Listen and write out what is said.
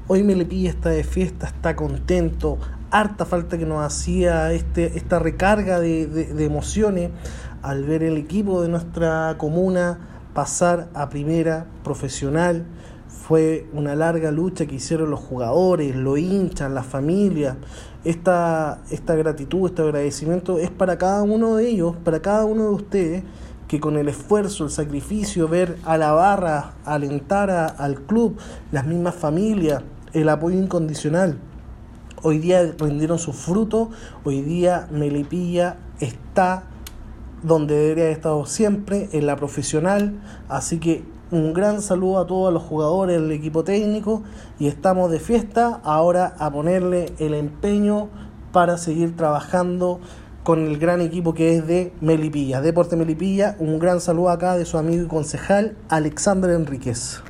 Hoy Melipilla está de fiesta, está contento, harta falta que nos hacía esta recarga de emociones al ver el equipo de nuestra comuna pasar a primera profesional. Fue una larga lucha que hicieron los jugadores, los hinchas, las familias. Esta gratitud, este agradecimiento es para cada uno de ellos, para cada uno de ustedes, que con el esfuerzo, el sacrificio, ver a la barra, alentar al club, las mismas familias, el apoyo incondicional, hoy día rindieron sus frutos. Hoy día Melipilla está donde debería haber estado siempre, en la profesional. Así que un gran saludo a todos los jugadores del equipo técnico, y estamos de fiesta ahora a ponerle el empeño para seguir trabajando con el gran equipo que es de Melipilla, Deporte Melipilla. Un gran saludo acá de su amigo y concejal Alexander Enríquez.